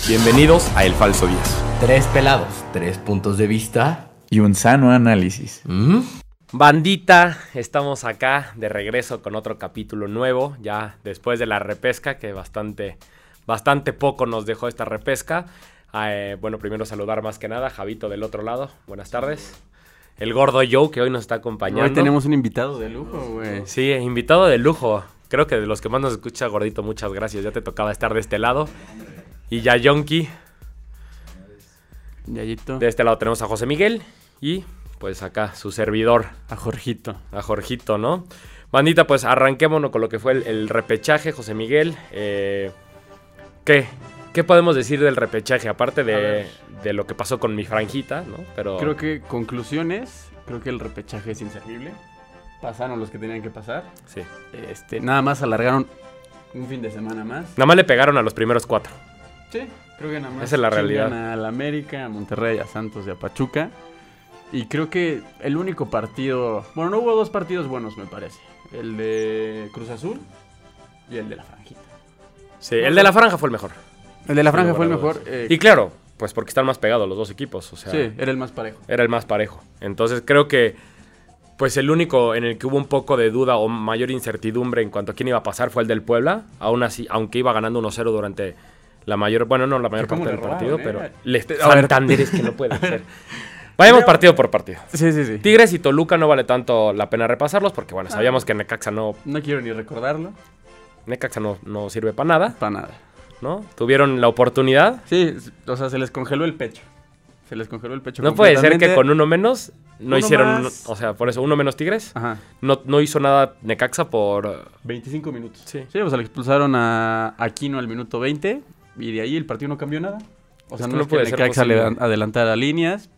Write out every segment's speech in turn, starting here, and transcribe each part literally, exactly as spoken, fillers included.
Bienvenidos a El Falso diez. Tres pelados, tres puntos de vista y un sano análisis. ¿Mm? Bandita, estamos acá de regreso con otro capítulo nuevo, ya después de la repesca, que bastante, bastante poco nos dejó esta repesca. Eh, bueno, primero saludar más que nada a Javito del otro lado, buenas tardes. El gordo Joe, que hoy nos está acompañando. Hoy tenemos un invitado de lujo, güey. Sí, invitado de lujo. Creo que de los que más nos escucha, gordito, muchas gracias. Ya te tocaba estar de este lado. Y ya Yonki. Yayito. De este lado tenemos a José Miguel. Y pues acá su servidor. A Jorgito. A Jorgito, ¿no? Bandita, pues arranquémonos con lo que fue el, el repechaje, José Miguel. Eh, ¿Qué? ¿Qué podemos decir del repechaje? Aparte de, de lo que pasó con mi franjita, ¿no? Pero creo que conclusiones, creo que el repechaje es inservible. Pasaron los que tenían que pasar. Sí. Este, nada más alargaron un fin de semana más. Nada más le pegaron a los primeros cuatro. Sí, creo que nada más. Esa es la realidad. A la América, a Monterrey, a Santos y a Pachuca. Y creo que el único partido... Bueno, no hubo dos partidos buenos, me parece. El de Cruz Azul y el de la franjita. Sí, el de la franja fue el mejor. El de la franja fue el mejor. Eh, y claro, pues porque están más pegados los dos equipos. O sea, sí, era el más parejo. Era el más parejo. Entonces creo que pues el único en el que hubo un poco de duda o mayor incertidumbre en cuanto a quién iba a pasar fue el del Puebla. Aún así, aunque iba ganando uno cero durante la mayor... Bueno, no la mayor parte del robaron, partido, eh? pero... Le, Santander es que no puede ser. Vayamos partido por partido. Sí, sí, sí. Tigres y Toluca no vale tanto la pena repasarlos porque, bueno, sabíamos que Necaxa no... No quiero ni recordarlo. Necaxa no, no sirve para nada. Para nada. ¿No? Tuvieron la oportunidad. Sí, o sea, se les congeló el pecho. Se les congeló el pecho. No puede ser que con uno menos no uno hicieron... más. O sea, por eso, uno menos Tigres. Ajá. No, no hizo nada Necaxa por... veinticinco minutos. Sí. Sí, o sea, le expulsaron a Aquino al minuto veinte y de ahí el partido no cambió nada. O sea, es no, que no es puede que ser Necaxa posible. le adelantara líneas.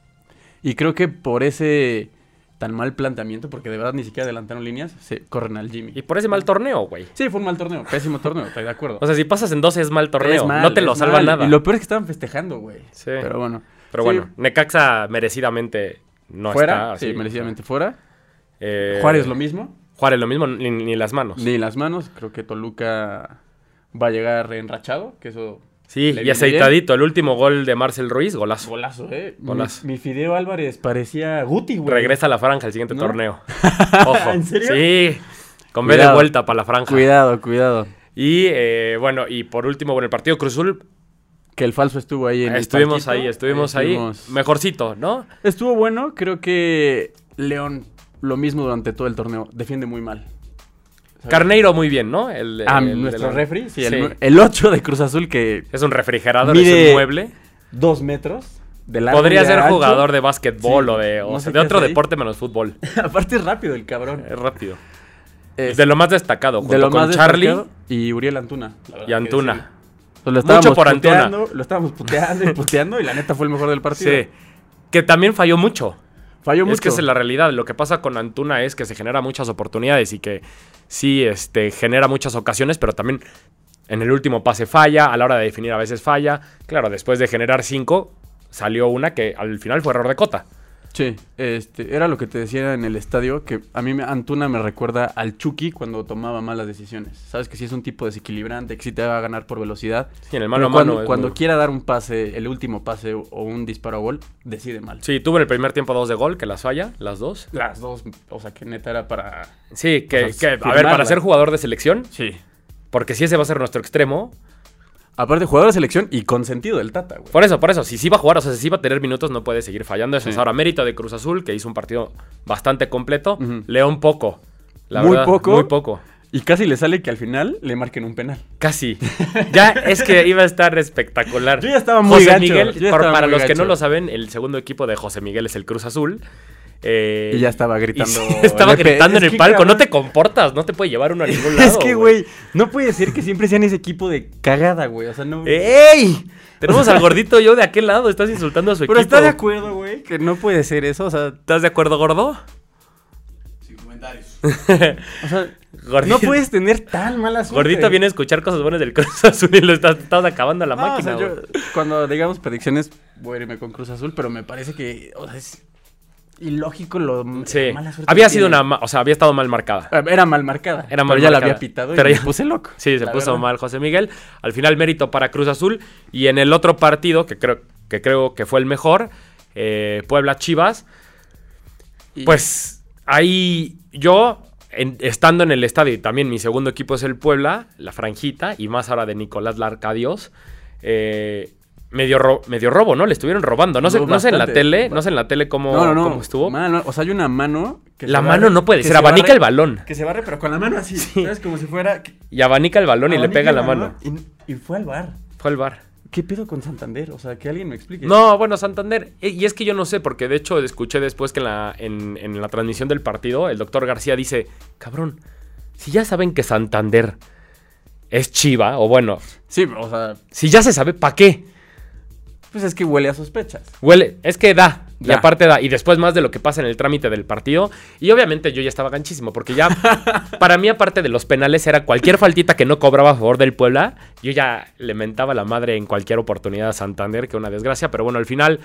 Y creo que por ese tan mal planteamiento, porque de verdad ni siquiera adelantaron líneas, se corren al Jimmy. Y por ese mal torneo, güey. Sí, fue un mal torneo, pésimo torneo, estoy de acuerdo. O sea, si pasas en doce es mal torneo, Es mal, no te lo es salva mal. nada. Y lo peor es que estaban festejando, güey. Sí. Pero bueno. Pero sí. bueno, Necaxa merecidamente no fuera, está así. sí, merecidamente fuera. Eh, Juárez lo mismo. Juárez lo mismo, ni, ni las manos. Ni las manos. Creo que Toluca va a llegar enrachado, que eso... Sí, le y viene aceitadito. El último gol de Marcel Ruiz, golazo. Golazo, eh. Golazo. Mi, mi Fideo Álvarez parecía Guti, güey. Regresa a la franja el siguiente ¿No? torneo. Ojo. ¿En serio? Sí, con B de Cuidado. vuelta para la franja. Cuidado, cuidado. Y eh, bueno, y por último, bueno, el partido Cruz Azul. Que el falso estuvo ahí en Estuvimos el palquito. ahí, estuvimos, Estuvimos- ahí. Mejorcito, ¿no? Estuvo bueno, creo que León, lo mismo durante todo el torneo, defiende muy mal. ¿Sabes? Carneiro muy bien, ¿no? El, Ah, el- nuestro el- refri, sí, sí. el, el ocho de Cruz Azul que Es un refrigerador, Mide es un mueble. dos metros de largo. Podría y de ser ancho. jugador de básquetbol Sí, o de, o no sea, sé de qué otro hace ahí. deporte menos fútbol. Aparte es rápido el cabrón. Es rápido. Es De lo más destacado, junto de lo con más Charlie destacado, y Uriel Antuna. la verdad y que Antuna. decirlo. Pues lo estábamos Mucho por Antuna. puteando, Lo estábamos puteando y puteando y la neta fue el mejor del partido. Sí. Que también falló mucho. Falló mucho. Es que esa es la realidad. Lo que pasa con Antuna es que se genera muchas oportunidades y que sí este, genera muchas ocasiones, pero también en el último pase falla, a la hora de definir a veces falla. Claro, después de generar cinco, salió una que al final fue error de Cota. Sí, este, era lo que te decía en el estadio, que a mí me- Antuna me recuerda al Chucky cuando tomaba malas decisiones. Sabes que sí es un tipo desequilibrante, que sí te va a ganar por velocidad. Sí, en el mano Pero a cuando, mano. es cuando muy- quiera dar un pase, el último pase o o un disparo a gol, decide mal. Sí, tuvo en el primer tiempo dos de gol, que las falla, las dos. Las dos, o sea, que neta era para... Sí, que, O sea, que, a firmarla. ver, para ser jugador de selección, Sí. porque si ese va a ser nuestro extremo. Aparte, jugador de selección y consentido del Tata, güey. Por eso, por eso, si sí va a jugar, o sea, si sí va a tener minutos, no puede seguir fallando. Eso Sí. es ahora mérito de Cruz Azul, que hizo un partido bastante completo. Ujú. León poco. La Muy verdad, poco. Muy poco. Y casi le sale que al final le marquen un penal. Casi. Ya es que iba a estar espectacular. Yo ya estaba muy José gacho, Miguel, yo ya por- estaba para muy los que gacho. no lo saben, el segundo equipo de José Miguel es el Cruz Azul. Eh, Y ya estaba y gritando. sí, estaba Lepe. gritando en Es el que, palco. cabrón, No te comportas, no te puede llevar uno a ningún lado. Es que, güey, no puede ser que siempre sean ese equipo de cagada, güey. O sea, no... ¡Ey! Tenemos al gordito yo de aquel lado. Estás insultando a su Pero equipo. está de acuerdo, güey, que no puede ser eso. O sea, ¿Estás de acuerdo, gordo? Sin comentarios. o sea Gordito- no puedes tener tan mala suerte. Gordito viene a escuchar cosas buenas del Cruz Azul y lo estás, estás acabando a la No, máquina. o sea, güey. yo, cuando digamos predicciones, voy a irme con Cruz Azul, pero me parece que, o sea, es- ilógico lo Sí. mala suerte Había que sido tiene. una... ma- O sea, había estado mal marcada. Era mal marcada. Era mal pero ya la marcada. había pitado Pero y ya- me puse loco. Sí, se la puso verdad. mal José Miguel. Al final mérito para Cruz Azul. Y en el otro partido, que creo que, creo que fue el mejor, eh, Puebla-Chivas, Y- pues ahí yo, en- estando en el estadio, y también mi segundo equipo es el Puebla, la franjita, y más ahora de Nicolás Larcadios, eh, medio, ro- medio robo, ¿no? Le estuvieron robando. No sé, No, no sé en la bastante. tele, no sé en la tele cómo, No, no, no. cómo estuvo. Mal, no. O sea, hay una mano... Que La se mano barre- no puede que ser, se abanica barre- el balón. Que se barre, pero con la mano así. ¿Sabes? Como si fuera... Y abanica el balón y le abanica pega el la balón mano. Y, y fue al bar. Fue el bar. ¿Qué pedo con Santander? O sea, que alguien me explique. No, bueno, Santander. eh, Y es que yo no sé, porque de hecho escuché después que en la, en, en la transmisión del partido, el doctor García dice, cabrón, si ya saben que Santander es Chiva, o bueno, Sí, o sea, si ya se sabe, ¿para qué? pues es que huele a sospechas. Huele, es que da. Y Da. aparte da. Y después más de lo que pasa en el trámite del partido. Y obviamente yo ya estaba ganchísimo. Porque ya, para mí, aparte de los penales, era cualquier faltita que no cobraba a favor del Puebla. Yo ya le mentaba la madre en cualquier oportunidad a Santander, que una desgracia. Pero bueno, al final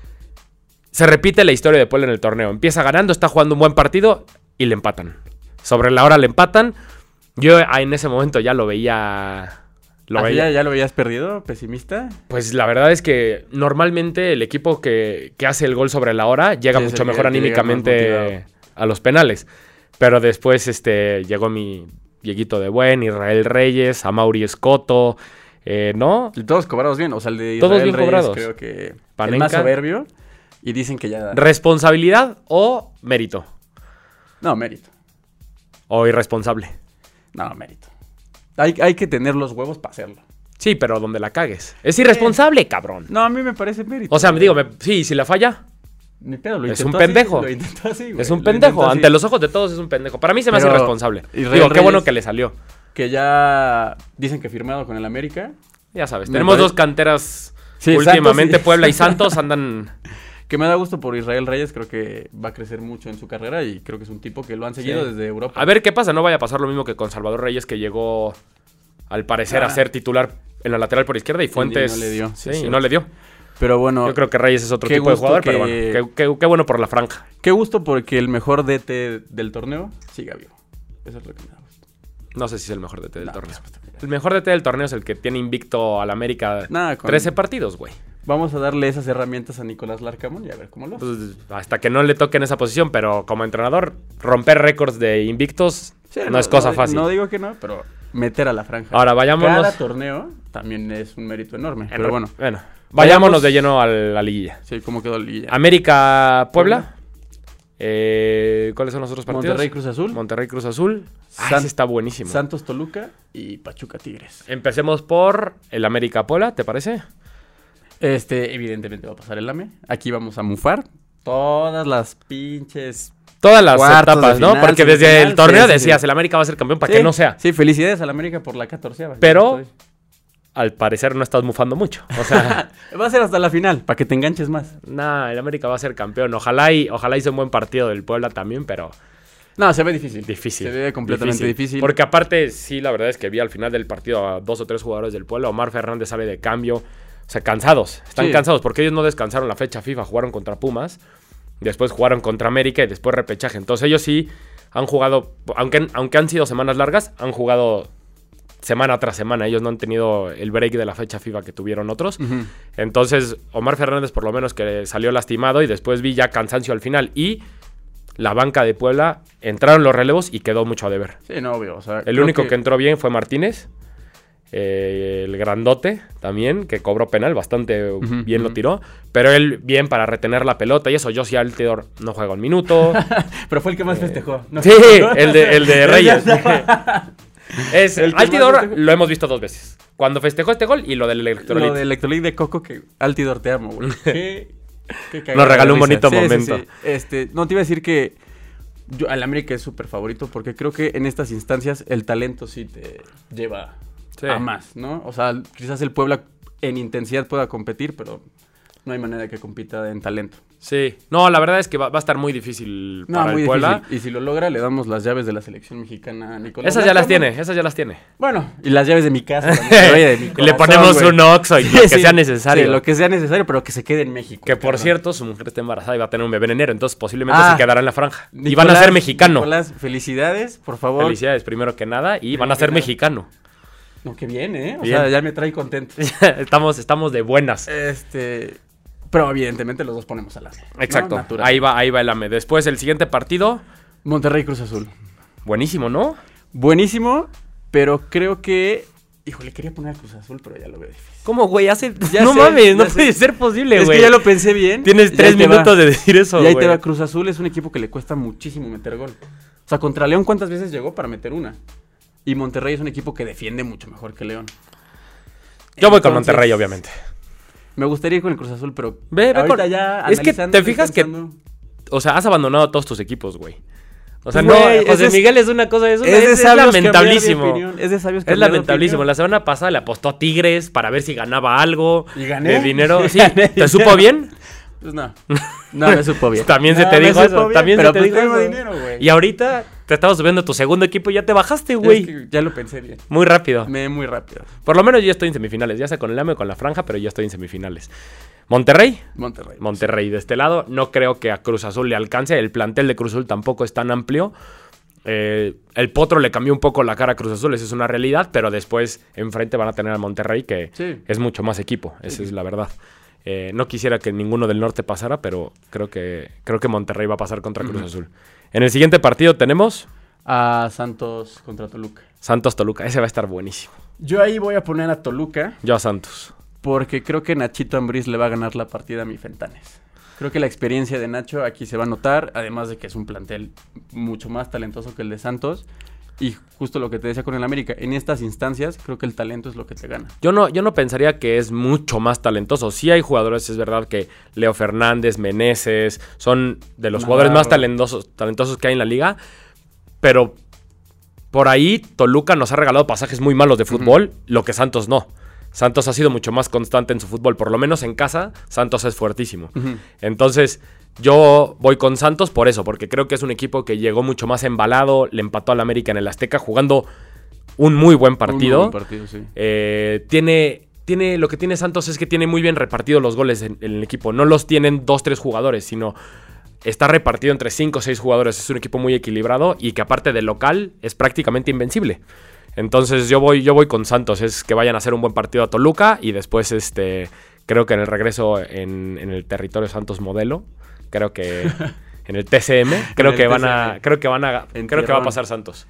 se repite la historia de Puebla en el torneo. Empieza ganando, está jugando un buen partido y le empatan. Sobre la hora le empatan. Yo ah, en ese momento ya lo veía. Lo ¿Así veía. ya, ya lo habías perdido? ¿Pesimista? Pues la verdad es que normalmente el equipo que, que hace el gol sobre la hora llega Sí, es mucho el mejor que llega más anímicamente motivado. a los penales. Pero después este, llegó mi Dieguito de Buen, Israel Reyes, Amaury Escoto, eh, ¿no? Y todos cobrados bien. O sea, el de Israel Todos bien Reyes, cobrados. creo que el Panenka. más soberbio. Y dicen que ya... ¿Responsabilidad o mérito? No, mérito. ¿O irresponsable? No, mérito. Hay, hay que tener los huevos para hacerlo. Sí, pero donde la cagues. Es irresponsable, cabrón. No, a mí me parece mérito. O sea, me digo, me- sí, si la falla, Ni pedo, lo es intentó un así, pendejo. lo intentó así, güey, es un lo pendejo. intentó así. Ante los ojos de todos es un pendejo. Para mí se me hace Pero irresponsable. Israel Digo, qué bueno Reyes- que le salió. Que ya dicen que firmado con el América. Ya sabes, Me tenemos parece- dos canteras. Sí, Últimamente Santos y- Puebla y Santos andan... Que me da gusto por Israel Reyes. Creo que va a crecer mucho en su carrera. Y creo que es un tipo que lo han seguido Sí. desde Europa. A ver qué pasa, no vaya a pasar lo mismo que con Salvador Reyes, que llegó al parecer Ah. a ser titular en la lateral por izquierda y Fuentes... no le dio, Sí, sí, sí. y no le dio. Pero bueno, Yo creo que Reyes es otro qué tipo de gusto jugador, que- pero bueno, qué, qué- qué bueno por la franja. qué gusto porque el mejor D T del torneo siga vivo. Eso es lo que me da gusto. No sé si es el mejor D T del No, torneo. pues, El mejor D T del torneo es el que tiene invicto al América Nada, con- trece partidos, güey. Vamos a darle esas herramientas a Nicolás Larcamón y a ver cómo lo hace. Pues, hasta que no le toque en esa posición, pero como entrenador, romper récords de invictos Sí, no, es cosa di- fácil. No digo que no, pero meter a la franja. Ahora, vayámonos- Cada torneo también es un mérito enorme. Pero bueno, Bueno, vayámonos Vayamos- de lleno a la liguilla. sí, cómo quedó el Liguilla. América, Puebla. Puebla. Eh, ¿Cuáles son los otros partidos? Monterrey, Cruz Azul. Monterrey, Cruz Azul. Ah, San- ese está buenísimo. Santos, Toluca y Pachuca, Tigres. Empecemos por el América, Puebla, ¿te parece? Este, evidentemente va a pasar el A M E. Aquí vamos a mufar todas las pinches... Todas las Cuartos etapas, de ¿no? final, Porque desde semifinal, el torneo sí, sí, decías, sí. el América va a ser campeón para Sí, que no sea. Sí, felicidades al América por la catorceava. Pero- Ya estoy. Al parecer no estás mufando mucho. O sea, Va a ser hasta la final, para que te enganches más. nah, el América va a ser campeón. Ojalá y ojalá hice un buen partido del Puebla también, pero No, se ve difícil. difícil. Se ve completamente difícil. Porque aparte, sí, la verdad es que vi al final del partido a dos o tres jugadores del Puebla. Omar Fernández sale de cambio. O sea, cansados. Están Sí. cansados porque ellos no descansaron la fecha FIFA. Jugaron contra Pumas. Después jugaron contra América y después repechaje. Entonces ellos sí han jugado, aunque, aunque han sido semanas largas, han jugado semana tras semana. Ellos no han tenido el break de la fecha FIFA que tuvieron otros. Ujú. Entonces, Omar Fernández por lo menos que salió lastimado y después vi ya cansancio al final. Y la banca de Puebla, entraron los relevos y quedó mucho a deber. Sí, no, obvio. O sea, El creo único que... entró bien fue Martínez. Eh, el grandote también, que cobró penal, bastante Ujú, bien ujú. lo tiró. Pero él bien para retener la pelota y eso. Josie Altidor no juega un minuto. Pero fue el que más festejó. ¿no? Sí, el de, el de Reyes. Es, El que más Altidor festejó. lo hemos visto dos veces. Cuando festejó este gol y lo del electrolit. Lo del electrolit de Coco que Altidor te amo, güey. Qué, qué cagada Nos regaló de un risa. bonito momento. Este, no, te iba a decir que yo, al América es súper favorito porque creo que en estas instancias el talento sí te lleva Sí. a más, ¿no? O sea, quizás el Puebla en intensidad pueda competir, pero no hay manera de que compita en talento. Sí. No, la verdad es que va, va a estar muy difícil No, para muy el Puebla. difícil. Y si lo logra, le damos las llaves de la selección mexicana a Nicolás. Esas ya las Larcamón. tiene, esas ya las tiene. Bueno, y las llaves de mi casa. también, oye, de mi Le corazón, ponemos güey. un Oxxo y Sí, lo que sí. sea necesario. Sí, lo que sea necesario, pero que se quede en México. Que por cabrón. cierto, su mujer está embarazada y va a tener un bebé en enero, entonces posiblemente Ah. se quedará en la franja. y Nicolás, van a ser mexicano. Nicolás, felicidades, por favor. Felicidades primero que nada y Primero van a que ser nada. mexicano. No, que bien, ¿eh? O Bien. sea, ya me trae contento. estamos, estamos de buenas. Este... Pero evidentemente los dos ponemos al AME. ¿no? Exacto. Natural. Ahí va, ahí va el A M E. Después el siguiente partido, Monterrey Cruz Azul. buenísimo, ¿no? Buenísimo, pero creo que... Híjole, quería poner a Cruz Azul, pero ya lo veo difícil. ¿Cómo, güey? Hace... Ya no sé, mames, ya no sé. puede ser posible, Es güey. que ya lo pensé bien. Tienes y tres ahí te va. minutos de decir eso, Y ahí güey. te va, Cruz Azul es un equipo que le cuesta muchísimo meter gol. O sea, contra León, ¿cuántas veces llegó para meter una? Y Monterrey es un equipo que defiende mucho mejor que León. Yo voy con Entonces, Monterrey, obviamente. Me gustaría ir con el Cruz Azul, pero Ve, ve ahorita con- ya Es que analizando, te estoy fijas que- pensando- O sea, has abandonado a todos tus equipos, güey. O sea, Pues, no, güey, José ese es- Miguel es una cosa, es, una, Es de es, es sabios cambiar de lamentablísimo. opinión, Es de sabios Es cambiar de lamentablísimo. opinión. La semana pasada le apostó a Tigres para ver si ganaba algo ¿Y gané? de dinero. Sí, Gané ¿te supo bien? Pues no, no me supo bien. También se No, te me dijo supo eso. bien, También pero se te pues dijo tengo eso. dinero, güey. Y ahorita te estabas subiendo a tu segundo equipo y ya te bajaste, Es güey. que ya lo pensé bien. Muy rápido. Me muy rápido. Por lo menos yo ya estoy en semifinales. Ya sea con el A M E o con la franja, pero ya estoy en semifinales. Monterrey. Monterrey. Monterrey de este lado. No creo que a Cruz Azul le alcance. El plantel de Cruz Azul tampoco es tan amplio. Eh, el Potro le cambió un poco la cara a Cruz Azul, esa es una realidad, pero después enfrente van a tener a Monterrey, que Sí. es mucho más equipo, esa Sí. es la verdad. Eh, no quisiera que ninguno del norte pasara, pero creo que, creo que Monterrey va a pasar contra Cruz Ujú. Azul. En el siguiente partido tenemos A Santos contra Toluca. Santos-Toluca, ese va a estar buenísimo. Yo ahí voy a poner a Toluca Yo a Santos. porque creo que Nachito Ambriz le va a ganar la partida a mi Fentanes. Creo que la experiencia de Nacho aquí se va a notar, además de que es un plantel mucho más talentoso que el de Santos. Y justo lo que te decía con el América, en estas instancias creo que el talento es lo que te gana. Yo no, yo no pensaría que es mucho más talentoso. Sí hay jugadores, es verdad que Leo Fernández, Meneses, son de los Navarro. jugadores más talentosos, talentosos que hay en la liga. Pero por ahí Toluca nos ha regalado pasajes muy malos de fútbol, uh-huh. lo que Santos no. Santos ha sido mucho más constante en su fútbol, por lo menos en casa, Santos es fuertísimo. Uh-huh. Entonces, yo voy con Santos por eso, porque creo que es un equipo que llegó mucho más embalado, le empató al América en el Azteca jugando un muy buen partido. Un muy buen partido, sí. Eh, tiene, tiene, lo que tiene Santos es que tiene muy bien repartidos los goles en, en el equipo. No los tienen dos, tres jugadores, sino está repartido entre cinco o seis jugadores. Es un equipo muy equilibrado y que aparte del local es prácticamente invencible. Entonces yo voy, yo voy con Santos, es que vayan a hacer un buen partido a Toluca y después este, creo que en el regreso en, en el territorio Santos modelo, creo que en el T C M, creo que van a, creo que van a, En creo que va a Tierrón. pasar Santos.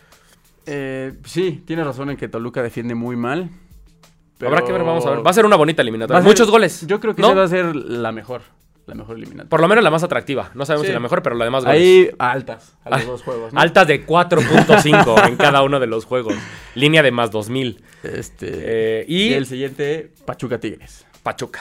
Eh, sí, tienes razón en que Toluca defiende muy mal. pero- Habrá que ver, vamos a ver. Va a ser una bonita Va eliminatoria. a ser- Muchos goles. Yo creo que ¿no? esa va a ser la mejor, la mejor eliminatoria. Por lo menos la más atractiva. No sabemos Sí. si la mejor, pero la de más goles. Ahí altas, a los Ah, dos juegos, ¿no? Altas de cuatro punto cinco en cada uno de los juegos. Línea de más dos mil. Este, Eh, y y el siguiente, Pachuca Tigres. Pachuca.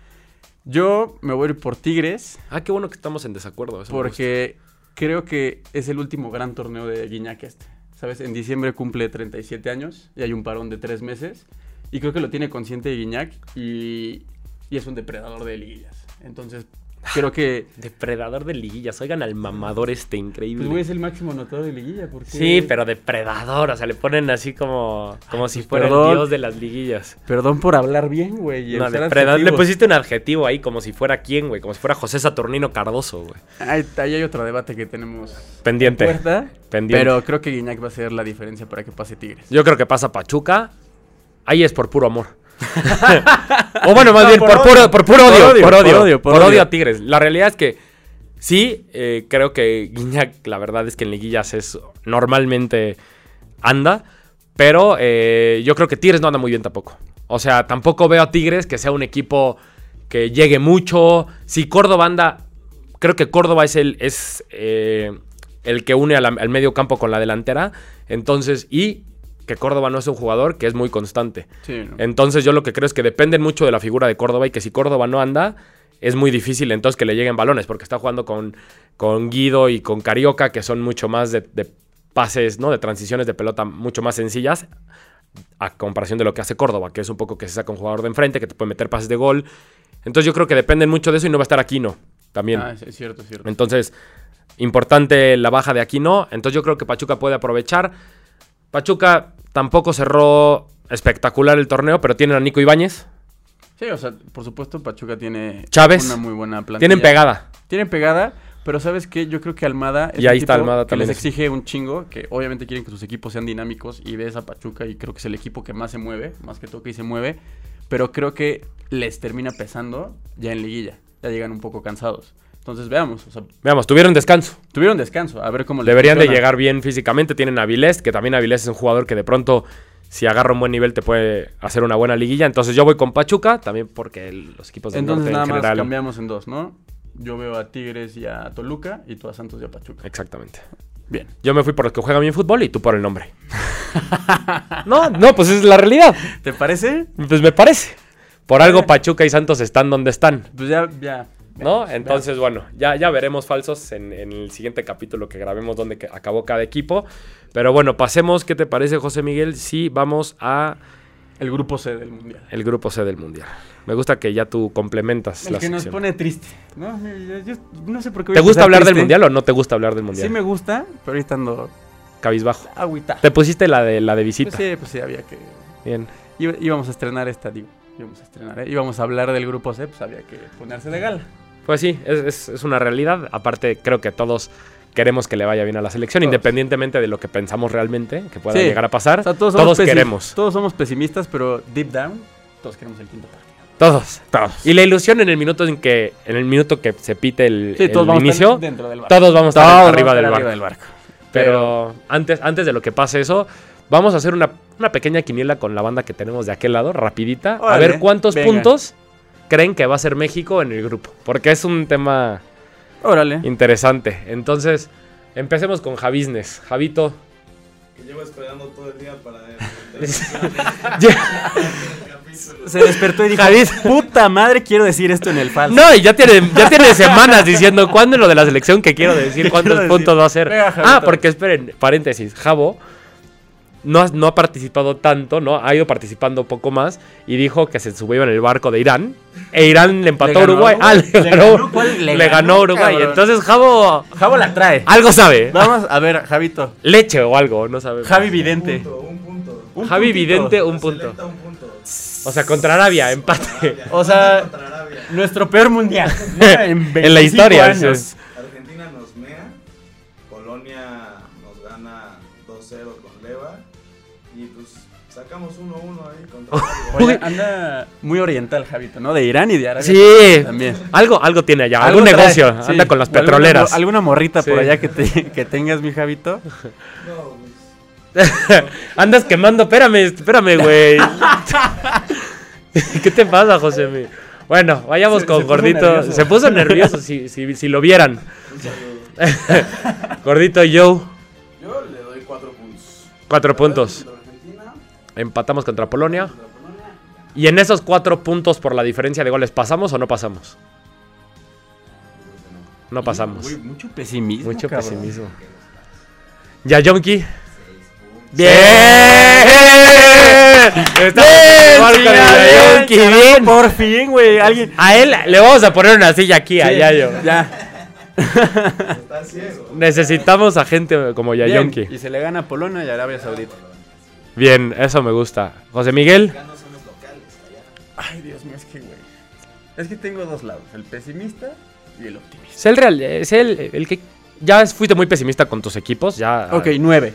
Yo me voy a ir por Tigres Ah, qué bueno que estamos en desacuerdo. Eso me porque creo que es el último gran torneo de Guiñac este. ¿Sabes? En diciembre cumple treinta y siete años y hay un parón de tres meses. Y creo que lo tiene consciente Guiñac y, y es un depredador de liguillas. Entonces, creo que... gusta. Depredador de liguillas. Oigan al mamador este increíble. Pues, güey, es el máximo anotador de liguilla. ¿Por qué? Sí, pero depredador. O sea, le ponen así como, como si pues fuera perdón. el dios de las liguillas. Perdón por hablar bien, güey. y No, usar depredador. Le adjetivos. pusiste un adjetivo ahí como si fuera quién, güey. Como si fuera José Saturnino Cardoso, güey. Ahí, ahí hay otro debate que tenemos Pendiente. puerta. Pendiente. Pero creo que Guiñac va a ser la diferencia para que pase Tigres. Yo creo que pasa Pachuca. Ahí es por puro amor. o bueno, más No, bien por por, odio. puro, por puro odio. Por odio. Por odio, por por odio. odio a Tigres. La realidad es que sí, eh, creo que Guiñac, la verdad es que en liguillas es normalmente anda. Pero eh, yo creo que Tigres no anda muy bien tampoco. O sea, tampoco veo a Tigres que sea un equipo que llegue mucho. Si Córdoba anda... Creo que Córdoba es el... Es, eh, el que une a la- al medio campo con la delantera. Entonces, y que Córdoba no es un jugador que es muy constante. Sí, ¿no? Entonces, yo lo que creo es que dependen mucho de la figura de Córdoba y que si Córdoba no anda, es muy difícil entonces que le lleguen balones, porque está jugando con, con Guido y con Carioca, que son mucho más de, de pases, ¿no? De transiciones de pelota mucho más sencillas, a comparación de lo que hace Córdoba, que es un poco que se saca un jugador de enfrente, que te puede meter pases de gol. Entonces yo creo que dependen mucho de eso y no va a estar Aquino también. Ah, es, es cierto, es cierto. Entonces, importante la baja de Aquino. Entonces yo creo que Pachuca puede aprovechar. Pachuca tampoco cerró espectacular el torneo, pero tienen a Nico Ibáñez. Sí, o sea, por supuesto Pachuca tiene Chávez. una muy buena plantilla. Tienen pegada. Tienen pegada, pero ¿sabes qué? Yo creo que Almada es Y ahí un está tipo Almada que también. les exige un chingo, que obviamente quieren que sus equipos sean dinámicos y ves a Pachuca y creo que es el equipo que más se mueve, más que toca y se mueve, pero creo que les termina pesando ya en liguilla, ya llegan un poco cansados. Entonces veamos, o sea, Veamos, tuvieron descanso. tuvieron descanso, a ver cómo les Deberían de funciona. llegar bien físicamente. Tienen a Avilés, que también Avilés es un jugador que de pronto, si agarra un buen nivel, te puede hacer una buena liguilla. Entonces yo voy con Pachuca, también porque el- los equipos del Entonces norte nada en más general... cambiamos en dos, ¿no? Yo veo a Tigres y a Toluca y tú a Santos y a Pachuca. Exactamente. Bien. Yo me fui por los que juegan bien fútbol y tú por el nombre. no, no, pues es la realidad. ¿Te parece? Pues me parece. Por algo Pachuca y Santos están donde están, Pues ya, ya. ¿no? veamos, Entonces, bueno, ya, ya veremos falsos en, en el siguiente capítulo que grabemos donde que- acabó cada equipo. Pero bueno, pasemos, ¿qué te parece, José Miguel? Si vamos a el grupo C del Mundial. el grupo C del Mundial. Me gusta que ya tú complementas El la que nos sección. pone triste, ¿no? Yo, yo no sé por qué voy ¿Te a gusta empezar hablar del triste. Mundial o no te gusta hablar del Mundial? Sí me gusta, pero ahorita ando Cabizbajo. agüita. Te pusiste la de la de visita. Pues sí, pues sí, había que... Bien. Iba- íbamos a estrenar esta, digo. Íbamos a estrenar, ¿eh? Íbamos a hablar del grupo C, pues había que ponerse de gala. Pues sí, es, es- es una realidad. Aparte, creo que todos queremos que le vaya bien a la selección, Todos. independientemente de lo que pensamos realmente que pueda Sí. llegar a pasar. O sea, todos, todos somos pesi- queremos. Todos somos pesimistas, pero deep down, todos queremos el quinto partido. Todos, todos. Y la ilusión en el minuto en que en el minuto que se pite el, Sí, el todos vamos a inicio, estar dentro del barco. todos vamos a estar Todos arriba, vamos a del, estar barco. arriba del barco. Pero antes, antes de lo que pase eso, vamos a hacer una, una pequeña quiniela con la banda que tenemos de aquel lado, rapidita. a Órale, ver cuántos venga. puntos creen que va a ser México en el grupo. Porque es un tema Órale. interesante. Entonces, empecemos con Javisnes. Javito. Que llevo esperando todo el día para ver. Se despertó y dijo, Javis. puta madre, quiero decir esto en el falso. No, y ya tiene, ya tiene semanas diciendo cuándo es lo de la selección que quiero decir, ¿Qué cuántos quiero puntos decir? va a ser. Venga, Ah, Javito. porque esperen, paréntesis, Javo no ha, no ha participado tanto, ¿no? Ha ido participando poco más y dijo que se subió en el barco de Irán. E Irán le empató ¿Le a ganó Uruguay. a Ah, le Uruguay? ¿Le ganó, ganó? ¿Cuál? le ¿Le ganó ganó, a Uruguay. cabrón? Entonces Javo Javo la trae. algo sabe. Vamos a ver, Javito. Leche o algo, no sabe. Javi Vidente. Un punto, un punto. Un Javi puntito. Vidente, un La punto. selecta, un punto. O sea, contra Arabia, empate. O sea, Contra Arabia. nuestro peor mundial. ¿no? En, En la veinticinco historia, años. sí. Argentina nos mea. Polonia nos gana dos cero con Leva. Y pues sacamos uno uno ahí contra Arabia. Oye, anda muy oriental, Javito, ¿no? De Irán y de Arabia. Sí, También. algo, algo tiene allá, Algo algún trae, negocio, sí. anda con las O alguna- petroleras. Alguna, morrita Sí. por allá que, te- que tengas, mi Javito. No, pues. Andas quemando, espérame, espérame, güey. ¿Qué te pasa, José? Mi? Bueno, vayamos Se- con se puso Gordito. nervioso. Se puso nervioso si, si, si lo vieran. Un saludo. Gordito Joe, Yo le doy cuatro puntos. cuatro puntos. Contra Argentina, Empatamos contra Polonia. contra Polonia. Y en esos cuatro puntos por la diferencia de goles, ¿pasamos o no pasamos? No pasamos. Uy, mucho pesimismo. Mucho cabrón. pesimismo. Ya, Yonki. ¡Bien! Estamos ¡Bien, igual sí, con el bien, Yonki, carajo, bien. Por fin, güey. Alguien. A él le vamos a poner una silla aquí, a Sí, Yayo. Ya. Está ciego. Necesitamos a gente como Bien, Yayonki. Y se le gana a Polonia y Arabia Saudita. Bien, eso me gusta. José Miguel. Ay, Dios mío, es que, güey. Es que tengo dos lados: el pesimista y el optimista. Es el real, es el, el que ya fuiste muy pesimista con tus equipos, ya. Ok, nueve.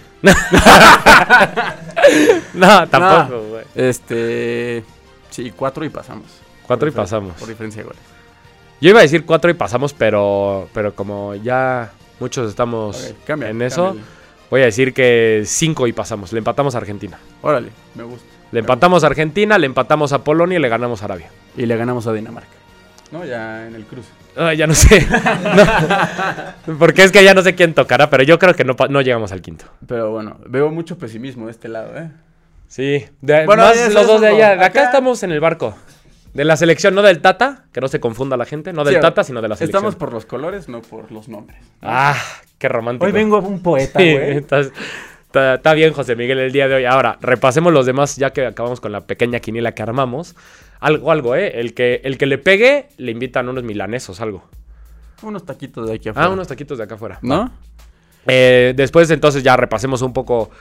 No, tampoco, güey. Este. Sí, cuatro y pasamos. Cuatro y Por- pasamos. Por diferencia de goles. Yo iba a decir cuatro y pasamos, pero pero como ya muchos estamos Ok, cambia, en eso, cámbiale. voy a decir que cinco y pasamos. Le empatamos a Argentina. Órale, me gusta. Le empatamos a Argentina, le empatamos a Polonia y le ganamos a Arabia. Y le ganamos a Dinamarca. No, ya en el cruce. Ah, ya no sé. No. Porque es que ya no sé quién tocará, pero yo creo que no, pa- no llegamos al quinto. Pero bueno, veo mucho pesimismo de este lado, ¿eh? Sí, de, Bueno, más ya los sabes dos de algo. allá. De acá Acá- estamos en el barco. De la selección, no del Tata, que no se confunda la gente. No del Sí, Tata, sino de la selección. Estamos por los colores, no por los nombres. Ah, qué romántico. Hoy vengo un poeta, Sí, güey. estás- Está, está bien, José Miguel, el día de hoy. Ahora, repasemos los demás, ya que acabamos con la pequeña quiniela que armamos. Algo, algo, ¿eh? El que, el que le pegue, le invitan unos milanesos, algo. Unos taquitos de aquí afuera. Ah, unos taquitos de acá afuera. ¿No? Eh, después, entonces, ya repasemos un poco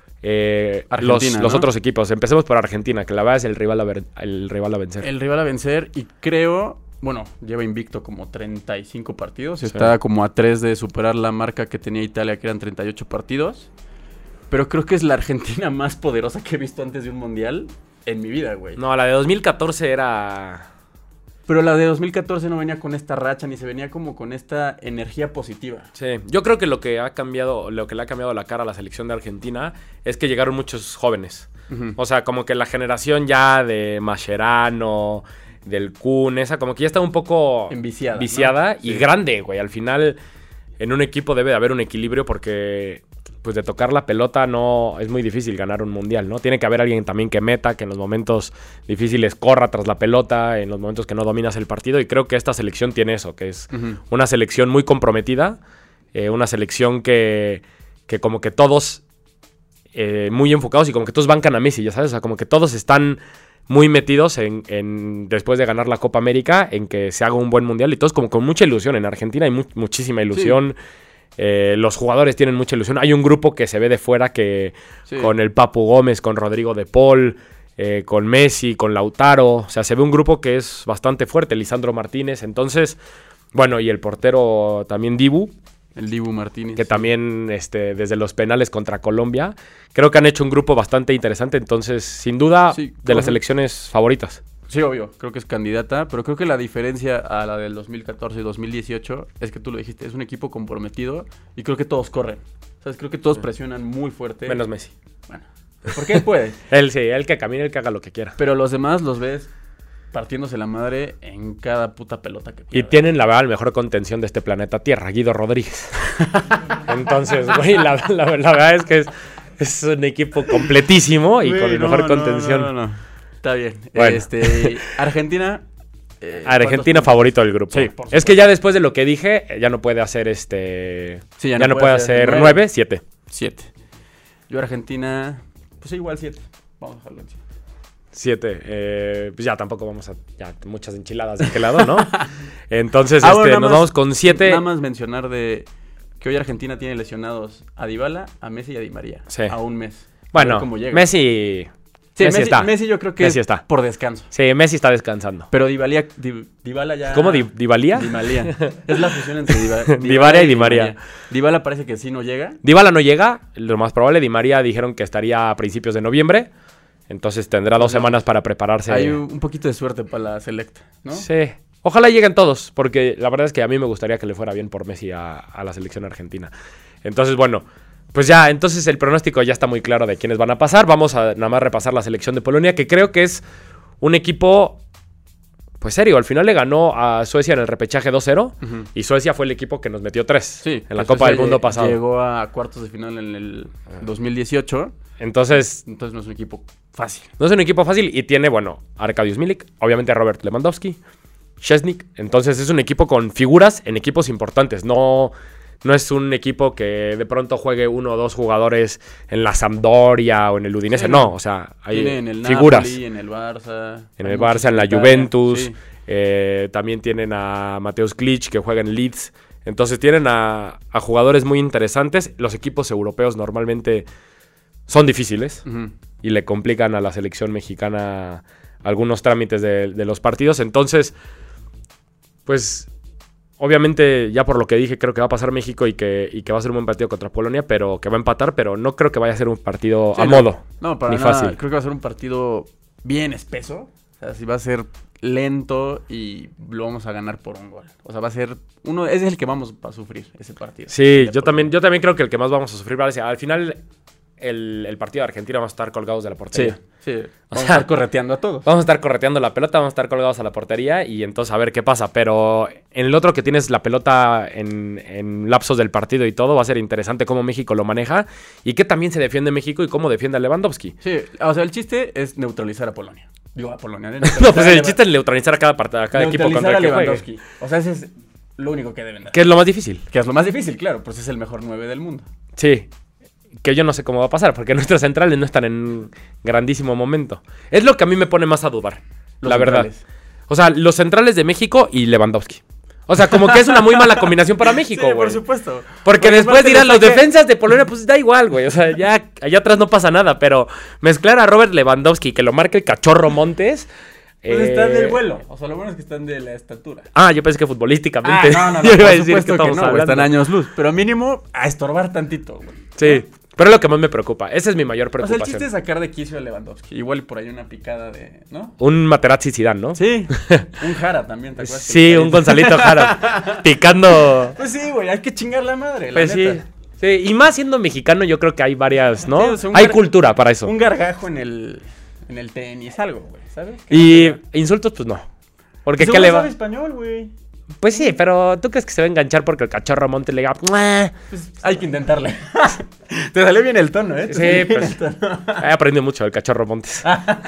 eh, los, Argentina, los ¿no? otros equipos. Empecemos por Argentina, que la verdad es el rival a, ver, el rival a vencer. El rival a vencer y creo, bueno, lleva invicto como treinta y cinco partidos. Sí. Está como a tres de superar la marca que tenía Italia, que eran treinta y ocho partidos. Pero creo que es la Argentina más poderosa que he visto antes de un mundial en mi vida, güey. No, la de dos mil catorce era... Pero la de dos mil catorce no venía con esta racha, ni se venía como con esta energía positiva. Sí, yo creo que lo que ha cambiado, lo que le ha cambiado la cara a la selección de Argentina es que llegaron muchos jóvenes. Uh-huh. O sea, como que la generación ya de Mascherano, del Kun, esa como que ya está un poco Enviciada, viciada ¿no? y Sí. grande, güey. Al final, en un equipo debe de haber un equilibrio porque, pues, de tocar la pelota no es muy difícil ganar un mundial, ¿no? Tiene que haber alguien también que meta, que en los momentos difíciles corra tras la pelota, en los momentos que no dominas el partido. Y creo que esta selección tiene eso, que es Uh-huh. una selección muy comprometida, eh, una selección que, que como que todos eh, muy enfocados y como que todos bancan a Messi, ya sabes, o sea, como que todos están muy metidos en, en después de ganar la Copa América, en que se haga un buen mundial y todos como con mucha ilusión. En Argentina hay mu- muchísima ilusión. Sí. Eh, los jugadores tienen mucha ilusión. Hay un grupo que se ve de fuera que Sí. con el Papu Gómez, con Rodrigo de Paul, eh, con Messi, con Lautaro. O sea, se ve un grupo que es bastante fuerte. Lisandro Martínez. Entonces, bueno, y el portero también Dibu. El Dibu Martínez. Que también este, desde los penales contra Colombia. Creo que han hecho un grupo bastante interesante. Entonces, sin duda, Sí, de las ojo. selecciones favoritas. Sí, obvio, creo que es candidata, pero creo que la diferencia a la del dos mil catorce y dos mil dieciocho es que tú lo dijiste, es un equipo comprometido y creo que todos corren. ¿Sabes? Creo que todos presionan muy fuerte. Menos Messi. Bueno, porque él puede. Él sí, él que camine, él que haga lo que quiera. Pero los demás los ves partiéndose la madre en cada puta pelota que Y pierde. tienen, la verdad, la mejor contención de este planeta Tierra, Guido Rodríguez. Entonces, güey, la, la- la verdad es que es, es un equipo completísimo y Güey, con la no, mejor no, contención. No, no, no. Está bien. Bueno. Este, Argentina. eh, Argentina ¿cuántos favorito del grupo. Sí, por es que ya después de lo que dije, ya no puede hacer este. Sí, ya, no puede hacer nueve. nueve, siete. Siete. Yo Argentina, pues igual siete. Vamos a dejarlo en siete. Siete. Eh, pues ya tampoco vamos a. Ya muchas enchiladas de aquel lado, ¿no? Entonces, Ah, este, bueno, nada nos más- vamos con siete. Nada más mencionar de que hoy Argentina tiene lesionados a Dybala, a Messi y a Di María. Sí. A un mes. A ver Bueno, cómo llega. Messi. Sí, Messi Messi, está. Messi yo creo que Messi es está. por descanso. Sí, Messi está descansando. Pero Dybala, Di- Dybala ya... ¿Cómo? Di- ¿Divalía? Di María. Es la fusión entre Diva- Di Dybala María y Di María. Dybala parece que sí no llega. Dybala no llega, lo más probable. Di María dijeron que estaría a principios de noviembre. Entonces tendrá dos No. semanas para prepararse. Hay un un poquito de suerte para la selecta, ¿no? Sí. Ojalá lleguen todos, porque la verdad es que a mí me gustaría que le fuera bien por Messi a, a la selección argentina. Entonces, bueno, pues ya, entonces el pronóstico ya está muy claro de quiénes van a pasar. Vamos a nada más repasar la selección de Polonia, que creo que es un equipo, pues serio. Al final le ganó a Suecia en el repechaje dos cero Ujú. y Suecia fue el equipo que nos metió tres Sí. en la pues Copa del Suecia Mundo lle- pasado. Llegó a cuartos de final en el dos mil dieciocho. Entonces, Entonces no es un equipo fácil. no es un equipo fácil y tiene, bueno, a Arkadiusz Milik, obviamente a Robert Lewandowski, Szczesnik. Entonces es un equipo con figuras en equipos importantes. No, no es un equipo que de pronto juegue uno o dos jugadores en la Sampdoria o en el Udinese. Sí, no, no. o sea, hay Tiene en el figuras. Napoli, en el Barça. En hay el muchos Barça, en la Italia, Juventus. sí. Eh, también tienen a Mateusz Klich, que juega en Leeds. Entonces tienen a, a jugadores muy interesantes. Los equipos europeos normalmente son difíciles Ujú. y le complican a la selección mexicana algunos trámites de, de los partidos. Entonces, pues, obviamente, ya por lo que dije, creo que va a pasar México y que, y que va a ser un buen partido contra Polonia, pero que va a empatar, pero no creo que vaya a ser un partido Sí, a no. modo. No, para ni nada. fácil. Creo que va a ser un partido bien espeso. O sea, sí va a ser lento y lo vamos a ganar por un gol. O sea, va a ser uno, ese es el que vamos a sufrir, ese partido. Sí, De yo por- también, yo también creo que el que más vamos a sufrir, vale, al final, el, el partido de Argentina vamos a estar colgados de la Sí, portería. sí. O Vamos sea, a estar correteando a todos. Vamos a estar correteando la pelota, vamos a estar colgados a la portería y entonces a ver qué pasa. Pero en el otro que tienes la pelota en, en lapsos del partido y todo, va a ser interesante cómo México lo maneja y que también se defiende México y cómo defiende a Lewandowski. Sí, o sea, el chiste es neutralizar a Polonia. Digo, a Polonia. ¿eh? No, pues el chiste es neutralizar a cada, part- a cada equipo Neutralizar contra a el que juegue. Lewandowski. O sea, ese es lo único que deben dar. Que es lo más difícil. Que es lo más difícil, claro, pues es el mejor nueve del mundo. Sí. Que yo no sé cómo va a pasar, porque nuestros centrales no están en grandísimo momento. Es lo que a mí me pone más a dudar. Los la verdad. centrales. O sea, los centrales de México y Lewandowski. O sea, como que es una muy mala combinación para México, güey. Sí, por supuesto. Porque después aparte dirán le los saqué- defensas de Polonia, pues da igual, güey. O sea, ya allá atrás no pasa nada. Pero mezclar a Robert Lewandowski, que lo marque el cachorro Montes. Pues eh, están del vuelo. O sea, lo bueno es que están de la estatura. Ah, yo pensé que futbolísticamente. Ah, no, no, no. Yo iba a Por decir supuesto que, estamos no, güey, hablando. están años luz. Pero mínimo a estorbar tantito, güey. Sí, pero es lo que más me preocupa. Esa es mi mayor O sea, el preocupación. chiste es sacar de quicio a Lewandowski. Igual y por ahí una picada de, ¿no? Un Materazzi Zidane, ¿no? Sí. Un Jara también, ¿te acuerdas? Sí, que- un Gonzalito Jara picando. Pues sí, güey, hay que chingar la madre, la Pues sí. neta. Sí, y más siendo mexicano, yo creo que hay varias, ¿no? Sí, o sea, un hay gar- cultura para eso. Un gargajo en el, en el tenis, algo, güey, ¿sabes? Que Y no te- insultos, pues no. Porque Seguro ¿qué le va? sabe español, güey. Pues sí, pero ¿tú crees que se va a enganchar porque el cachorro Monte le diga? "Mua"? Pues hay que intentarle. Te salió bien el tono, ¿eh? Te Sí, salió bien pues. el tono. He aprendido mucho del cachorro Montes.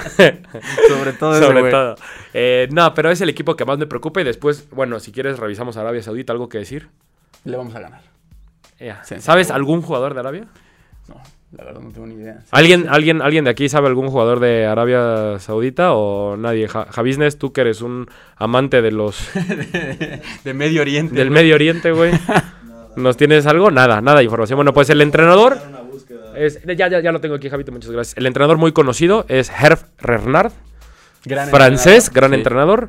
Sobre todo ese, Sobre güey. todo. Eh, no, pero es el equipo que más me preocupa. Y después, bueno, si quieres, revisamos Arabia Saudita. ¿Algo que decir? Le vamos a ganar. Ya. Sí, ¿Sabes sí. algún jugador de Arabia? No, la verdad no tengo ni idea. Sí. ¿Alguien, alguien, ¿Alguien de aquí sabe algún jugador de Arabia Saudita o nadie? Ja- Javisnes, tú que eres un amante de los de, de Medio Oriente. del güey. Medio Oriente, güey. Nada. ¿Nos tienes algo? Nada, nada de información. Bueno, pues el entrenador Dar una búsqueda. es, ya, ya, ya lo tengo aquí, Javito, muchas gracias. El entrenador muy conocido es Hervé Renard, Gran francés, entrenador, gran sí. entrenador.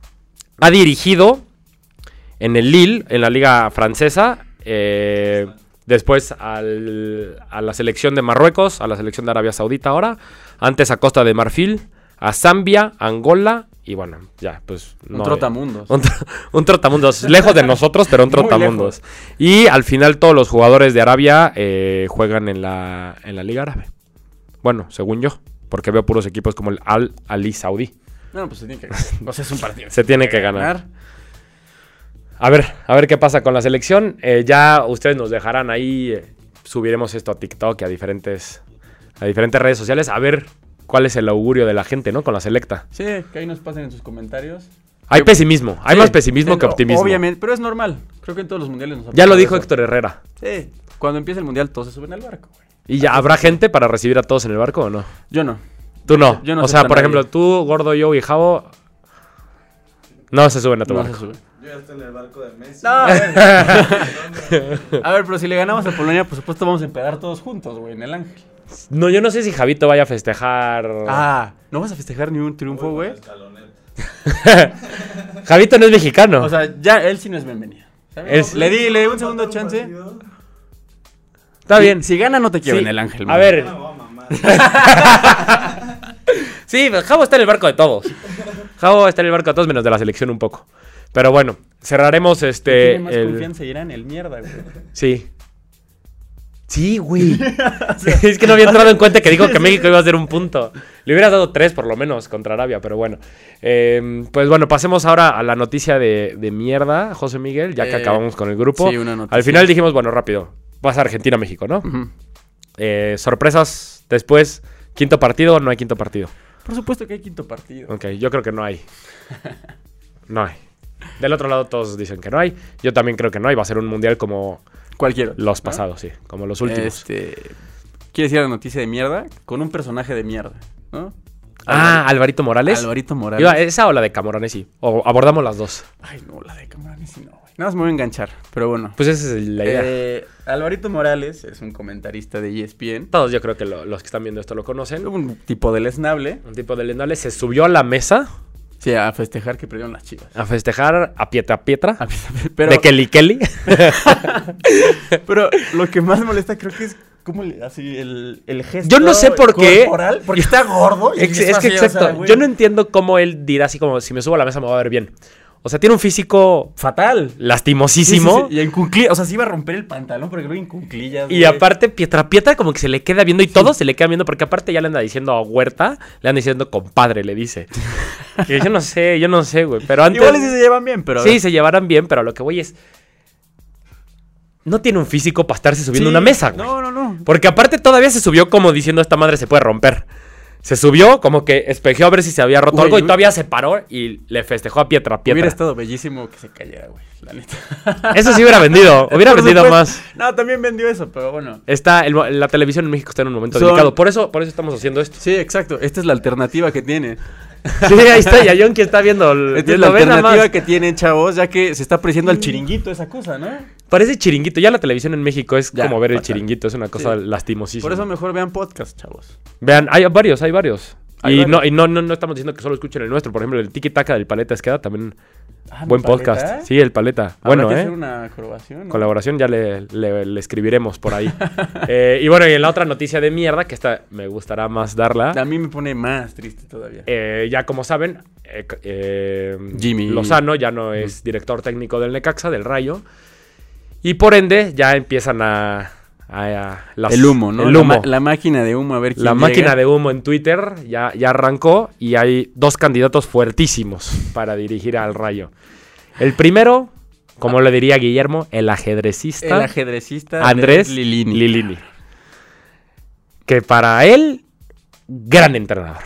Ha dirigido en el Lille, en la liga francesa, eh, después al- a la selección de Marruecos, a la selección de Arabia Saudita ahora, antes a Costa de Marfil, a Zambia, Angola y bueno, ya, pues... Un no, trotamundos. Un, tr- un trotamundos, lejos de nosotros, pero un Muy trotamundos. Y al final todos los jugadores de Arabia eh, juegan en la, en la Liga Árabe. Bueno, según yo, porque veo puros equipos como el Al Ali Saudí. No, pues se tiene que ganar. O sea, es un partido. Se tiene que ganar. A ver, a ver qué pasa con la selección. Eh, ya ustedes nos dejarán ahí, eh, subiremos esto a TikTok y a diferentes, a diferentes redes sociales, a ver cuál es el augurio de la gente, ¿no? Con la selecta. Sí, que ahí nos pasen en sus comentarios. Hay Yo- pesimismo, hay Sí, más pesimismo en- que optimismo. Obviamente, pero es normal. Creo que en todos los mundiales nos ha Ya lo pasado dijo eso. Héctor Herrera. Sí, cuando empieza el mundial todos se suben al barco, güey. ¿Y ya habrá gente para recibir a todos en el barco o no? Yo no. Tú no. Yo no o sé sea, tan por nadie. ejemplo, tú, Gordo, yo y Javo no se suben a tu No barco. se sube. Yo ya estoy en el barco de Messi. No, a ver. A ver, pero si le ganamos a Polonia, por supuesto vamos a empedar todos juntos, güey, en el Ángel. No, yo no sé si Javito vaya a festejar. Ah, ¿no vas a festejar ni un triunfo, güey? Javito no es mexicano. O sea, ya él sí no es bienvenido. ¿sabes? Es- Le di, le di un segundo chance. Está Si- bien. Si gana, no te quiero Sí. en el Ángel, A man. ver. Sí, pues Javo está en el barco de todos. Javo está en el barco de todos, menos de la selección un poco. Pero bueno, cerraremos este. Tiene más el- confianza Irán, el mierda, güey. Sí. Sí, güey. Es que no había entrado en cuenta que dijo que México iba a hacer un punto. Le hubieras dado tres por lo menos contra Arabia, pero bueno. Eh, pues bueno, pasemos ahora a la noticia de, de mierda, José Miguel, ya que Eh, acabamos con el grupo. sí, una noticia. Al final dijimos, bueno, rápido, pasa Argentina-México, ¿no? Ujú. Eh, sorpresas después, quinto partido, no hay quinto partido. Por supuesto que hay quinto partido. Ok, yo creo que no hay. No hay. Del otro lado todos dicen que no hay. Yo también creo que no hay. Va a ser un mundial como Cualquiera. los ¿no? pasados, sí. Como los últimos. Este, ¿quieres ir a la noticia de mierda? Con un personaje de mierda, ¿no? Ah, Alvarito Morales. Alvarito Morales. Iba, ¿esa o la de Camoranesi? O abordamos las dos. Ay, no, la de Camoranesi no, güey. Nada más me voy a enganchar, pero bueno. Pues esa es la idea. Eh, Alvarito Morales es un comentarista de E S P N. Todos yo creo que lo- los que están viendo esto lo conocen. Un tipo del esnable. Un tipo de lendable se subió a la mesa Sí, a festejar que perdieron las chivas. a festejar a Pietra Pietra. Pero, de Kelly Kelly. pero lo que más molesta creo que es como le- así el, el gesto Yo no sé por qué. corporal, porque está gordo. y Ex- es es que así, o sea, exacto. güey, Yo no entiendo cómo él dirá así como si me subo a la mesa me va a ver bien. O sea, tiene un físico fatal. lastimosísimo. Sí, sí, sí. Y en cunclillas, o sea, sí iba a romper el pantalón porque luego en cunclillas. Y güey. aparte, Pietra Pietra como que se le queda viendo y todos se le quedan viendo porque aparte ya le anda diciendo a Huerta, le anda diciendo compadre, le dice. Y yo no sé, yo no sé, güey. Pero antes... Igual sí se llevan bien, pero. a Sí, ver. se llevarán bien, pero lo que voy es... No tiene un físico para estarse subiendo Sí, una mesa, güey. No, no, no. Porque aparte todavía se subió como diciendo esta madre se puede romper. Se subió como que espejeó a ver si se había roto Güey, algo y güey. todavía se paró y le festejó a Pietra Pietra. Hubiera estado bellísimo que se cayera, güey. La neta. Eso sí hubiera vendido, hubiera Por vendido supuesto. más. No, también vendió eso, pero bueno. Está, el- la televisión en México está en un momento Son- delicado. Por eso, por eso estamos haciendo esto. Sí, exacto. Esta es la alternativa que tiene. Sí, ahí está, Yayón que está viendo. Esta es la alternativa que tienen, chavos, ya que se está apreciando al chiringuito esa cosa, ¿no? Parece chiringuito. Ya la televisión en México es Ya, como ver el fatal. chiringuito. Es una cosa Sí. lastimosísima. Por eso mejor vean podcast, chavos. Vean, hay varios, hay varios. Hay y varios. no y no, no, no estamos diciendo que solo escuchen el nuestro. Por ejemplo, el Tiki Taka del Paleta Esqueda también. Ah, Buen ¿mi paleta? podcast. Sí, el Paleta. Habrá Bueno, que ¿eh? hacer una acrobación, ¿no? Colaboración ya le, le- le escribiremos por ahí. Eh, y bueno, y en la otra noticia de mierda, que esta me gustará más darla. A mí me pone más triste todavía. Eh, ya como saben, eh, c- eh, Jimmy. Lozano ya no es director técnico del Necaxa, del Rayo. Y por ende ya empiezan a... a- a las- el humo, ¿no? El La, humo. ma- la máquina de humo, a ver quién La llega. máquina de humo en Twitter ya, ya arrancó y hay dos candidatos fuertísimos para dirigir al Rayo. El primero, como le diría Guillermo, el ajedrecista El ajedrecista Andrés Lilini. Lilini. Que para él, gran entrenador.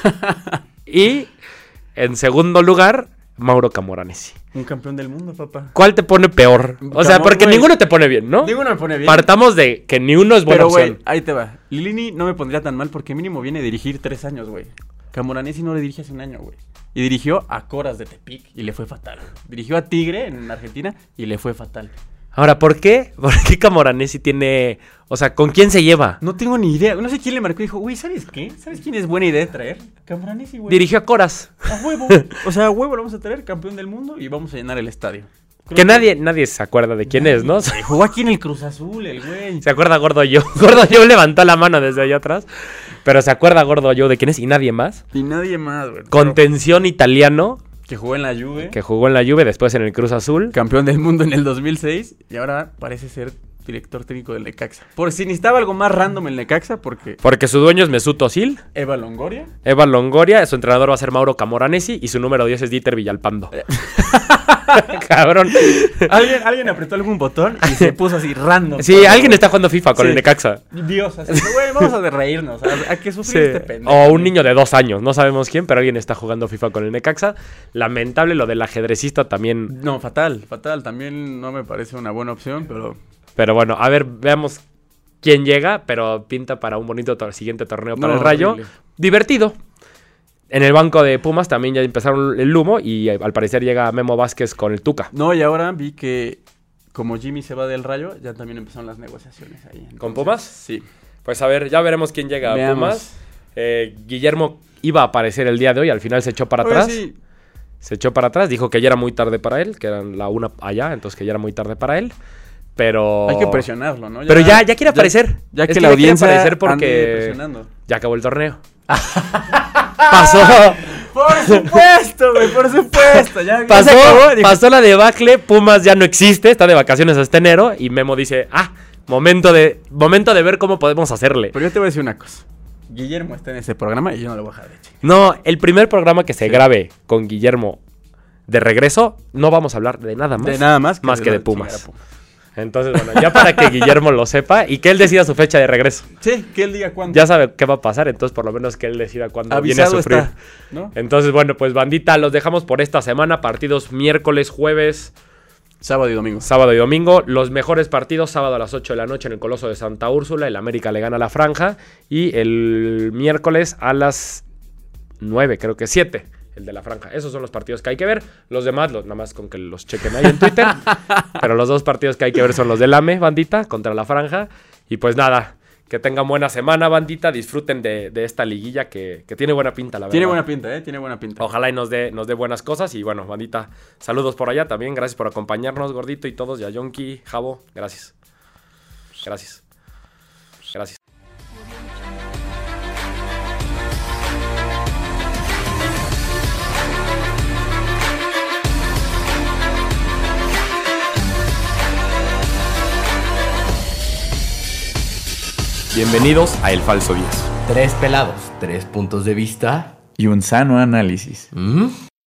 Y en segundo lugar, Mauro Camoranesi. Un campeón del mundo, papá. ¿Cuál te pone peor? O sea, Camor- porque güey. ninguno te pone bien, ¿no? Ninguno me pone bien. Partamos de que ni uno es buena Pero, opción. güey, ahí te va. Lilini no me pondría tan mal porque mínimo viene a dirigir tres años, güey. Camoranesi no le dirige hace un año, güey. Y dirigió a Coras de Tepic y le fue fatal, güey. Dirigió a Tigre en Argentina y le fue fatal. Ahora, ¿por qué? ¿Por qué Camoranesi tiene... O sea, ¿con quién se lleva? No tengo ni idea. No sé quién le marcó y dijo, güey, ¿sabes qué? ¿Sabes quién es buena idea traer? Camoranesi, güey. Dirigió a Coras. A huevo. O sea, a huevo lo vamos a traer, campeón del mundo, y vamos a llenar el estadio. Creo Que nadie, nadie se acuerda de quién es, ¿no? Güey, jugó aquí en el Cruz Azul, el güey. Se acuerda Gordo Yo. Gordo Yo levantó la mano desde allá atrás. Pero se acuerda Gordo Yo de quién es y nadie más. Y nadie más, güey. Contención italiano Que jugó en la Juve. que jugó en la Juve, después en el Cruz Azul. Campeón del mundo en el dos mil seis. Y ahora parece ser director técnico del Necaxa. Por si necesitaba algo más random el Necaxa, porque Porque su dueño es Mesut Özil, Eva Longoria. Eva Longoria, su entrenador va a ser Mauro Camoranesi y su número diez es Dieter Villalpando. Cabrón. ¿Alguien, alguien apretó algún botón y se puso así random. Sí, todo, alguien güey. está jugando FIFA con Sí. el Necaxa. Dios, así, güey, vamos a reírnos. A, a que Sí. sufrir este pendejo. O un niño de dos años, no sabemos quién, pero alguien está jugando FIFA con el Necaxa. Lamentable lo del ajedrecista también. No, fatal, fatal. También no me parece una buena opción, pero... Pero bueno, a ver, veamos quién llega, pero pinta para un bonito tor- siguiente torneo para No, el Rayo. horrible. Divertido. En el banco de Pumas también ya empezaron el humo y eh, al parecer llega Memo Vázquez con el Tuca. No, y ahora vi que como Jimmy se va del Rayo, ya también empezaron las negociaciones ahí. Entonces, ¿Con Pumas? Sí. Pues a ver, ya veremos quién llega a Veamos. Pumas. Eh, Guillermo iba a aparecer el día de hoy, al final se echó para Oye, atrás. sí, Se echó para atrás, dijo que ya era muy tarde para él, que eran la una allá, entonces que ya era muy tarde para él. Pero... hay que presionarlo, ¿no? Pero ya, ya quiere aparecer. Ya, Es que que la ya quiere audiencia aparecer ande porque presionando. ya acabó el torneo. Pasó. Por supuesto, güey, por supuesto. Ya, ya Pasó, se acabó, dijo. pasó la debacle, Pumas ya no existe, está de vacaciones hasta enero y Memo dice, ah, momento de, momento de ver cómo podemos hacerle. Pero yo te voy a decir una cosa. Guillermo está en ese programa y yo no lo voy a dejar de chingar. No, el primer programa que se grabe con Guillermo de regreso, no vamos a hablar de nada más. De nada más que más de que la de Pumas. chingada Pumas. Entonces, bueno, ya para que Guillermo lo sepa y que él decida su fecha de regreso. Sí, que él diga cuándo. Ya sabe qué va a pasar, entonces por lo menos que él decida cuándo viene a Avisado sufrir. está, ¿no? Entonces, bueno, pues bandita, los dejamos por esta semana. Partidos miércoles, jueves, Sábado y domingo. sábado y domingo. Los mejores partidos, sábado a las ocho de la noche en el Coloso de Santa Úrsula. El América le gana a la Franja. Y el miércoles a las nueve, creo que siete, el de la Franja. Esos son los partidos que hay que ver. Los demás, los, nada más con que los chequen ahí en Twitter. Pero los dos partidos que hay que ver son los del A M E, bandita, contra la Franja. Y pues nada, que tengan buena semana, bandita. Disfruten de, de esta liguilla que, que tiene buena pinta, la verdad. Tiene buena pinta, ¿eh? Tiene buena pinta. Ojalá y nos dé, nos dé buenas cosas. Y bueno, bandita, saludos por allá también. Gracias por acompañarnos, Gordito y todos. Y a Yonki, Javo, gracias. Gracias. Gracias. Bienvenidos a El Falso diez. Tres pelados, tres puntos de vista. Y un sano análisis. ¿Mm?